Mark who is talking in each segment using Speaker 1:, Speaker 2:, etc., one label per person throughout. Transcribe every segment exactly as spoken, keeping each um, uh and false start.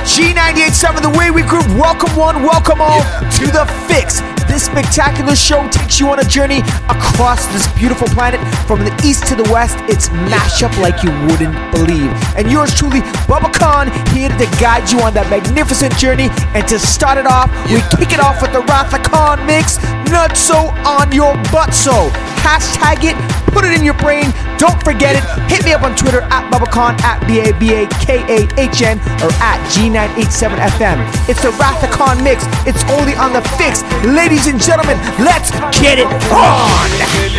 Speaker 1: G ninety-eight point seven, The Way We Group. Welcome one, welcome all yeah. to The Fix. This spectacular show takes you on a journey across this beautiful planet from the east to the west. It's mashup like you wouldn't believe. And yours truly, Bubba Khan, here to guide you on that magnificent journey. And to start it off, yeah. we kick it off with the Wrath of Khan mix, Nutso on Your Butt So. Hashtag it, put it in your brain, don't forget it. Hit me up on Twitter at Bubba Khan, at B A B A K A H N, or at G nine eight seven F M. It's the Wrath of Khan mix. It's only on The Fix. Ladies and gentlemen, let's get it on!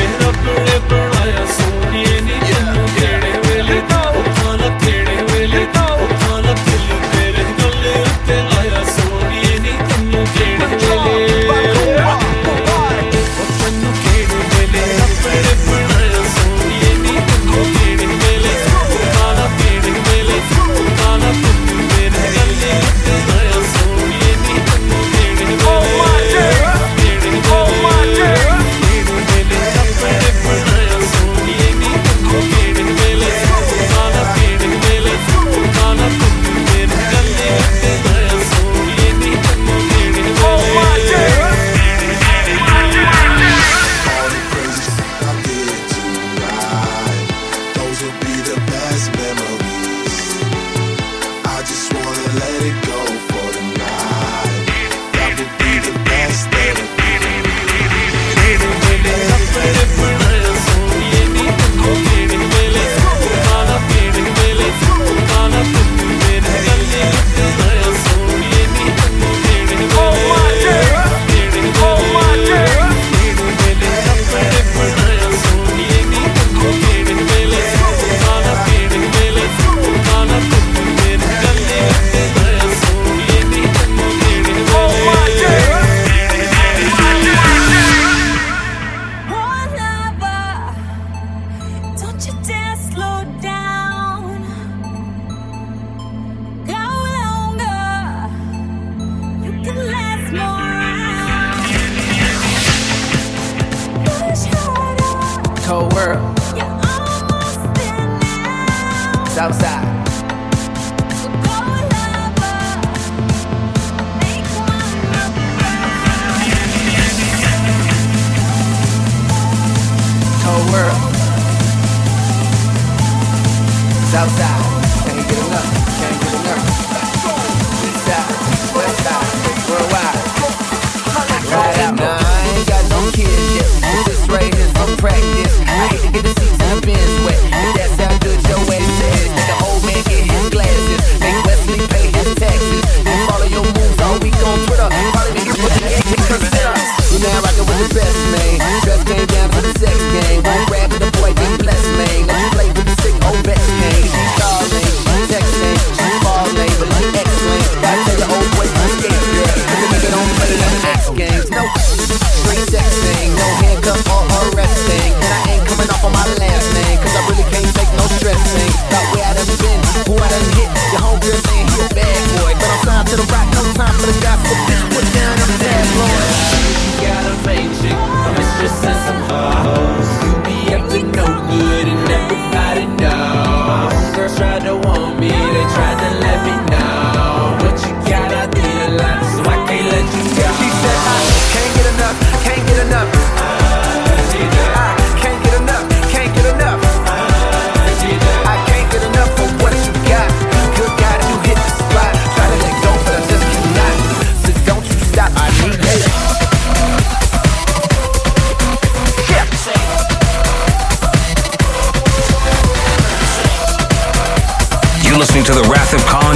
Speaker 2: Listening to the Wrath of Khan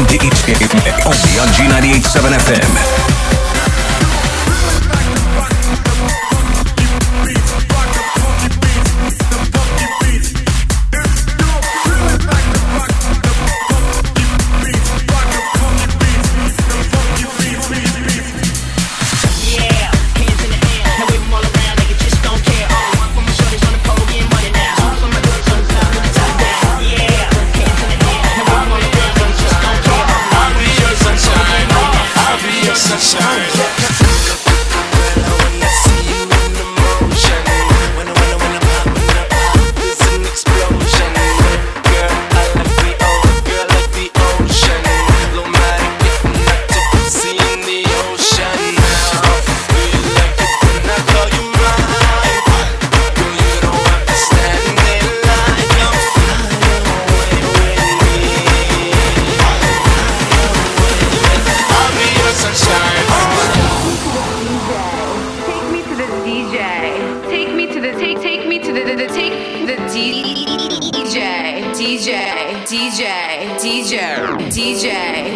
Speaker 2: only on G ninety-eight point seven F M.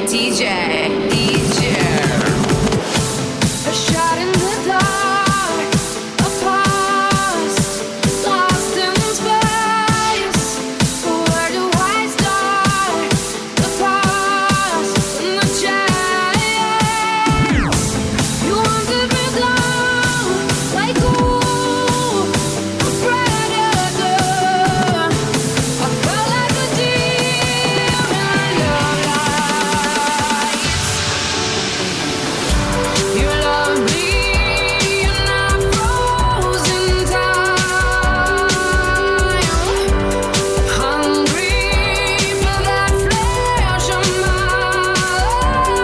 Speaker 3: D J. D J. A shot in the dark, a past, lost in space. Where do I start? The past and the chance. You wanted me down like a wolf, a predator. I felt like a deer in your lights. You love me and I froze in time, hungry for that flesh of mine.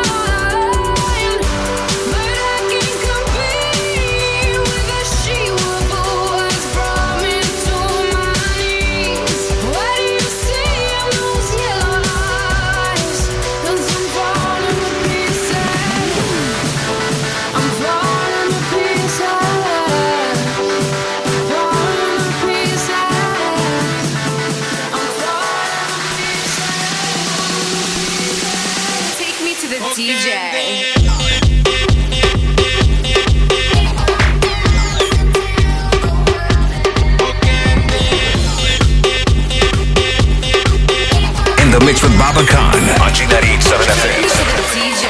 Speaker 3: But I can't compete with the she-wolf who has brought me to my knees. What do you see in those yellow eyes? 'Cause I'm falling to pieces. I'm falling to pieces. Falling to pieces. I'm falling to pieces. Take me to the D J.
Speaker 2: In the mix with Baba Khan on G ninety-eight point seven F M.
Speaker 3: To the D J.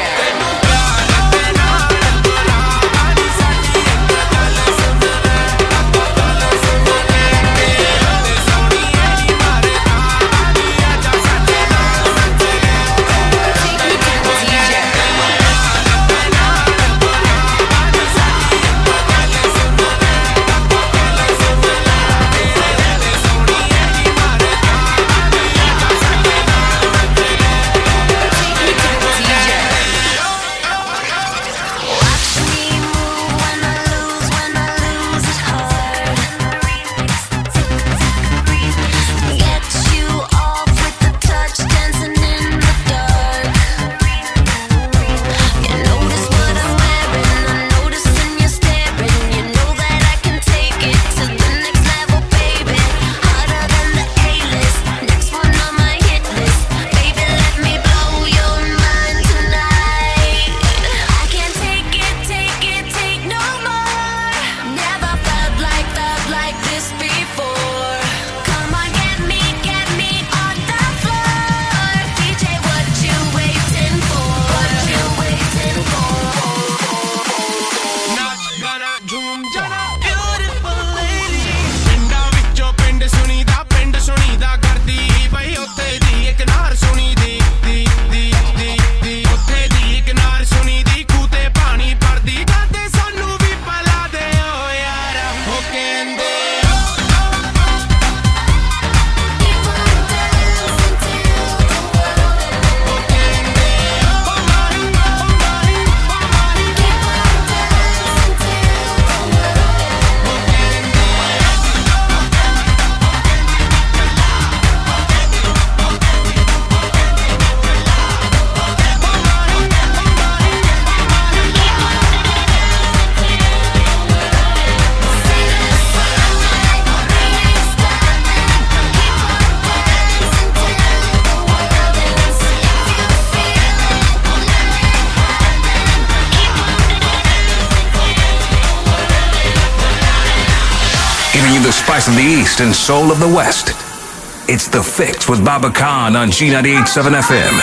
Speaker 2: The spice of the East and soul of the West. It's The Fix with Baba Khan on G ninety-eight point seven F M.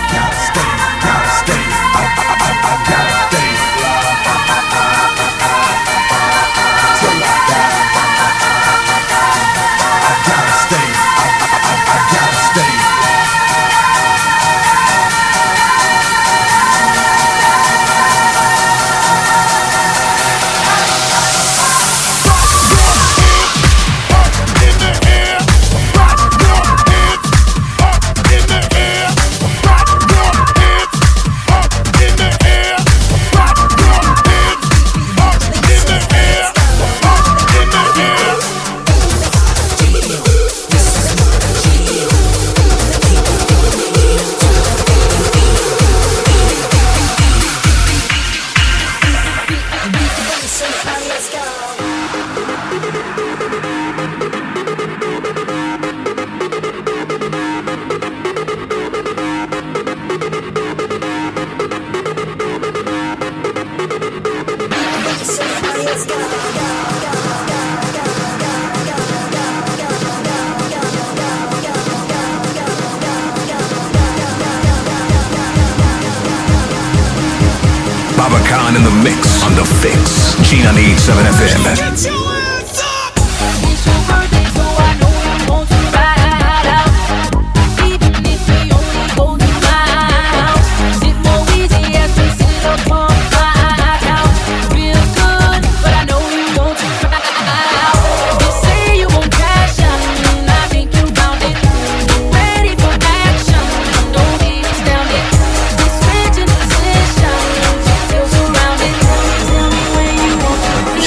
Speaker 4: I, I, I, I gotta stay.
Speaker 2: on The Fix, G ninety-eight point seven F M.
Speaker 3: It's your birthday, so I know you want to ride out. Even if we only go to my house, sit more easy as we sit up on my couch. Feels good, but I know you want to ride out. You say you want passion, I think you found it. Ready for action, don't be astounded. We switching positions, you feel surrounded. Tell me when you want to be.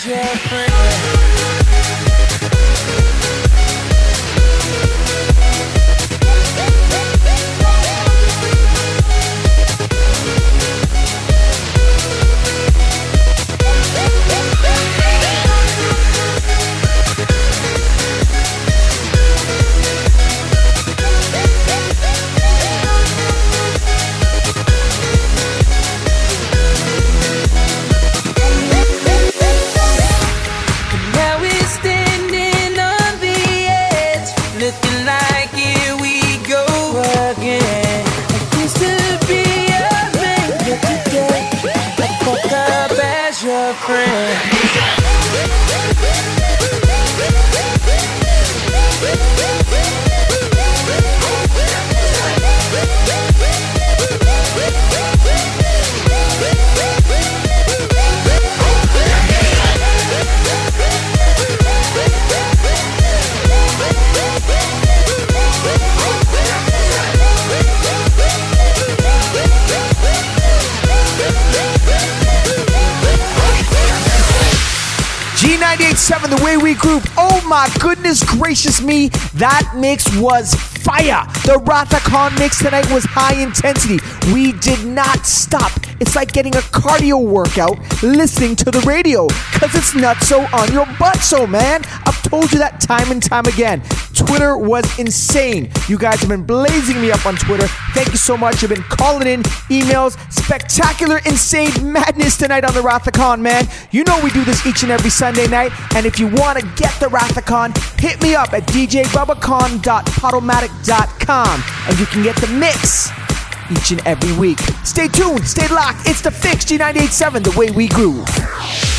Speaker 4: your friend. Now we're standing on the edge, looking like here we go again. I used to be a man, but today I fuck up as your friend.
Speaker 1: G ninety-eight point seven, The Way We Group. Oh my goodness gracious me. That mix was fire. The Rathacon mix tonight was high intensity. We did not stop. It's like getting a cardio workout listening to the radio, because it's not so on your butt, so man. I've told you that time and time again. Twitter was insane. You guys have been blazing me up on Twitter. Thank you so much. You've been calling in emails. Spectacular, insane madness tonight on the Rathacon, man. You know we do this each and every Sunday night. And if you want to get the Rathacon, hit me up at d j bubacon dot podomatic dot com and you can get the mix each and every week. Stay tuned. Stay locked. It's The Fix, G ninety-eight point seven, The Way We Groove.